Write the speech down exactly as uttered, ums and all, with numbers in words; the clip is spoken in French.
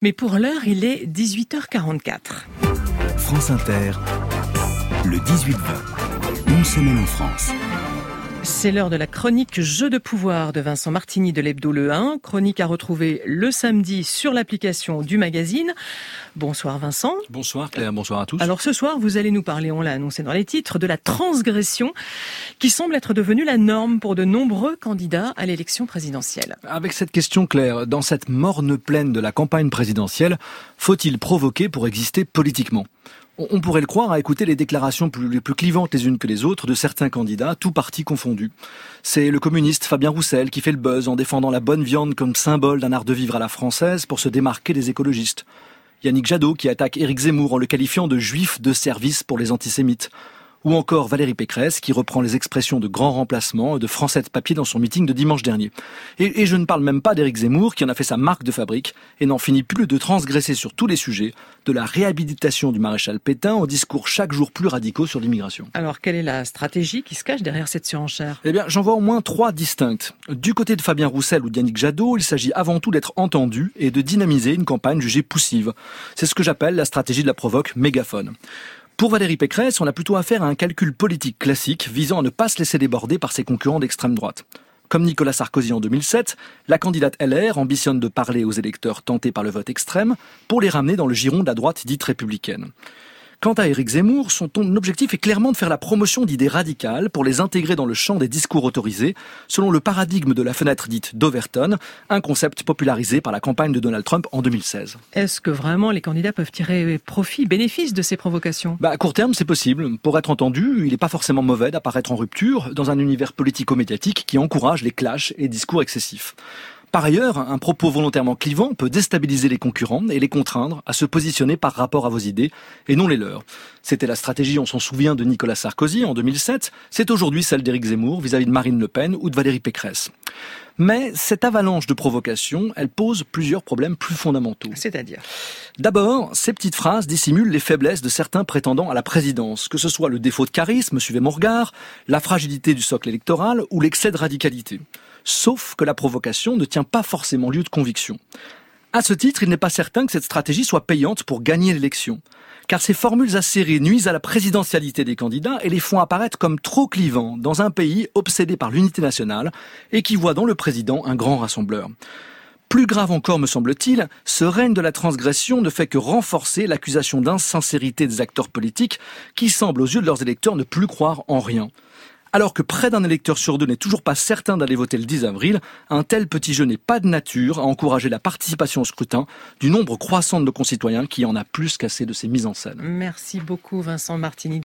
Mais pour l'heure, il est dix-huit heures quarante-quatre. France Inter, le dix-huit vingt, une semaine en France. C'est l'heure de la chronique Jeu de pouvoir de Vincent Martini de l'Hebdo Le un. Chronique à retrouver le samedi sur l'application du magazine. Bonsoir Vincent. Bonsoir Claire, bonsoir à tous. Alors ce soir, vous allez nous parler, on l'a annoncé dans les titres, de la transgression qui semble être devenue la norme pour de nombreux candidats à l'élection présidentielle. Avec cette question Claire, dans cette morne plaine de la campagne présidentielle, faut-il provoquer pour exister politiquement ? On pourrait le croire à écouter les déclarations plus, les plus clivantes les unes que les autres de certains candidats, tous partis confondus. C'est le communiste Fabien Roussel qui fait le buzz en défendant la bonne viande comme symbole d'un art de vivre à la française pour se démarquer des écologistes. Yannick Jadot qui attaque Éric Zemmour en le qualifiant de juif de service pour les antisémites. Ou encore Valérie Pécresse qui reprend les expressions de grand remplacement de Français de papier dans son meeting de dimanche dernier. Et, et je ne parle même pas d'Éric Zemmour qui en a fait sa marque de fabrique et n'en finit plus de transgresser sur tous les sujets, de la réhabilitation du maréchal Pétain aux discours chaque jour plus radicaux sur l'immigration. Alors quelle est la stratégie qui se cache derrière cette surenchère ? Eh bien, j'en vois au moins trois distinctes. Du côté de Fabien Roussel ou d'Yannick Jadot, il s'agit avant tout d'être entendu et de dynamiser une campagne jugée poussive. C'est ce que j'appelle la stratégie de la provoque mégaphone. Pour Valérie Pécresse, on a plutôt affaire à un calcul politique classique visant à ne pas se laisser déborder par ses concurrents d'extrême droite. Comme Nicolas Sarkozy en deux mille sept, la candidate L R ambitionne de parler aux électeurs tentés par le vote extrême pour les ramener dans le giron de la droite dite républicaine. Quant à Éric Zemmour, son objectif est clairement de faire la promotion d'idées radicales pour les intégrer dans le champ des discours autorisés, selon le paradigme de la fenêtre dite d'Overton, un concept popularisé par la campagne de Donald Trump en deux mille seize. Est-ce que vraiment les candidats peuvent tirer profit, bénéfice de ces provocations ? Bah, à court terme, c'est possible. Pour être entendu, il n'est pas forcément mauvais d'apparaître en rupture dans un univers politico-médiatique qui encourage les clashs et discours excessifs. Par ailleurs, un propos volontairement clivant peut déstabiliser les concurrents et les contraindre à se positionner par rapport à vos idées et non les leurs. C'était la stratégie, on s'en souvient, de Nicolas Sarkozy en deux mille sept. C'est aujourd'hui celle d'Éric Zemmour vis-à-vis de Marine Le Pen ou de Valérie Pécresse. Mais cette avalanche de provocations, elle pose plusieurs problèmes plus fondamentaux. C'est-à-dire ? D'abord, ces petites phrases dissimulent les faiblesses de certains prétendants à la présidence, que ce soit le défaut de charisme, suivez mon regard, la fragilité du socle électoral ou l'excès de radicalité. Sauf que la provocation ne tient pas forcément lieu de conviction. À ce titre, il n'est pas certain que cette stratégie soit payante pour gagner l'élection. Car ces formules acérées nuisent à la présidentialité des candidats et les font apparaître comme trop clivants dans un pays obsédé par l'unité nationale et qui voit dans le président un grand rassembleur. Plus grave encore, me semble-t-il, ce règne de la transgression ne fait que renforcer l'accusation d'insincérité des acteurs politiques qui semblent aux yeux de leurs électeurs ne plus croire en rien. Alors que près d'un électeur sur deux n'est toujours pas certain d'aller voter le dix avril, un tel petit jeu n'est pas de nature à encourager la participation au scrutin du nombre croissant de nos concitoyens qui en a plus qu'assez de ces mises en scène. Merci beaucoup Vincent Martini.